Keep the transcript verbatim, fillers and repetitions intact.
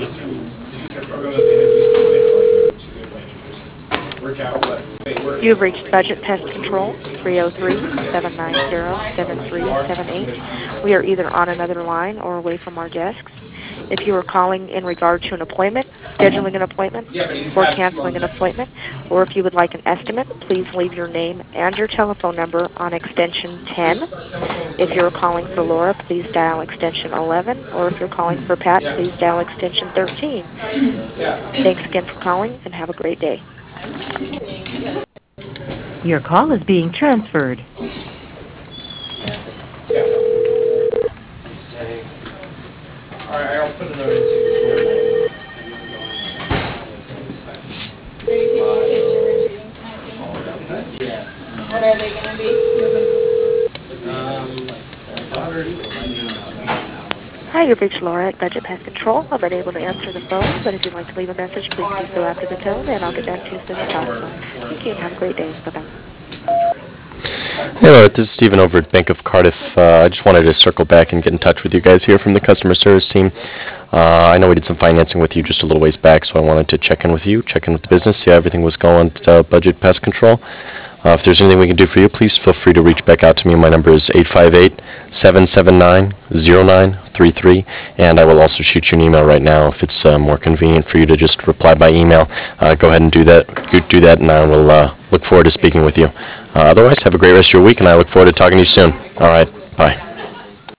You have reached Budget Pest Control, three oh three, seven nine zero, seven three seven eight. We are either on another line or away from our desks. If you are calling in regard to an appointment, scheduling an appointment, or canceling an appointment, or if you would like an estimate, please leave your name and your telephone number on extension ten. If you're calling for Laura, please dial extension eleven, or if you're calling for Pat, please dial extension thirteen. Thanks again for calling, and have a great day. Your call is being transferred. All right, I'll put a note into. What are they going to be? Hi, you've reached Laura at Budget Pest Control. I'm unable to answer the phone, but if you'd like to leave a message, please do so after the tone, and I'll get back to you as soon as possible. Thank you, and have a great day. Bye-bye. Hey Laura, this is Stephen over at Bank of Cardiff. Uh, I just wanted to circle back and get in touch with you guys here from the customer service team. Uh, I know we did some financing with you just a little ways back, so I wanted to check in with you, check in with the business, see how everything was going at uh, Budget Pest Control. Uh, if there's anything we can do for you, please feel free to reach back out to me. My number is eight five eight, seven seven nine, zero nine three three, and I will also shoot you an email right now if it's uh, more convenient for you to just reply by email. Uh, go ahead and do that, do that, and I will uh, look forward to speaking with you. Uh, otherwise, have a great rest of your week, and I look forward to talking to you soon. All right, bye.